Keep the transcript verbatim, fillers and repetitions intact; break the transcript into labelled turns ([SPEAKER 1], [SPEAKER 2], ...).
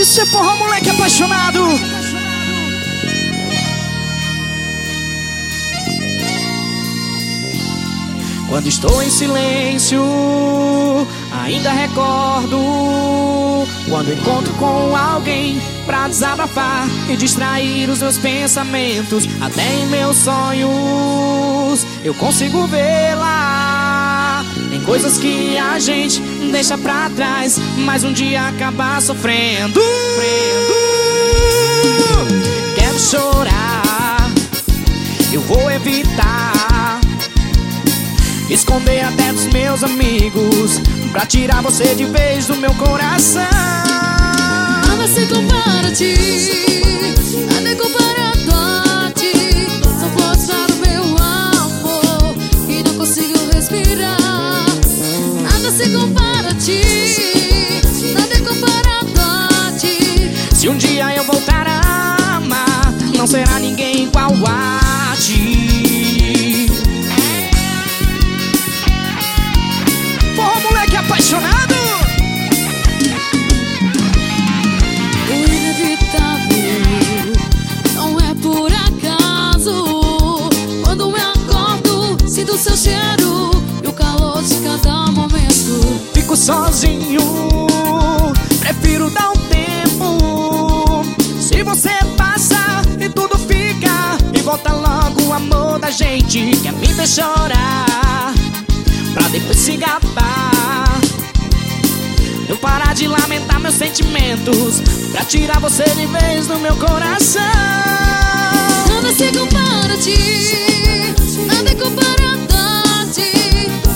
[SPEAKER 1] Esse é forró moleque apaixonado. Quando estou em silêncio, ainda recordo quando encontro com alguém pra desabafar e distrair os meus pensamentos. Até em meus sonhos eu consigo vê-la. Tem coisas que a gente deixa pra trás, mas um dia acaba sofrendo. Quero chorar, eu vou evitar, esconder até dos meus amigos, pra tirar você de vez do meu coração.
[SPEAKER 2] Nada se compara a ti, nada é comparado a ti. São flores para o meu amor e não consigo respirar. Nada se compara a ti, nada é comparado a ti.
[SPEAKER 1] Se um dia eu voltar a amar, não será ninguém igual a ti. Forró moleque apaixonado.
[SPEAKER 2] O inevitável não é por acaso. Quando eu acordo, sinto seu cheiro e o calor de cada momento.
[SPEAKER 1] Fico sozinho, prefiro dar um tempo. Se você passa e tudo fica, e volta logo o amor da gente. Quer me ver chorar, pra depois se gabar. Eu parar de lamentar meus sentimentos, pra tirar você de vez do meu coração.
[SPEAKER 2] Nada se compara a ti, nada é comparado a ti.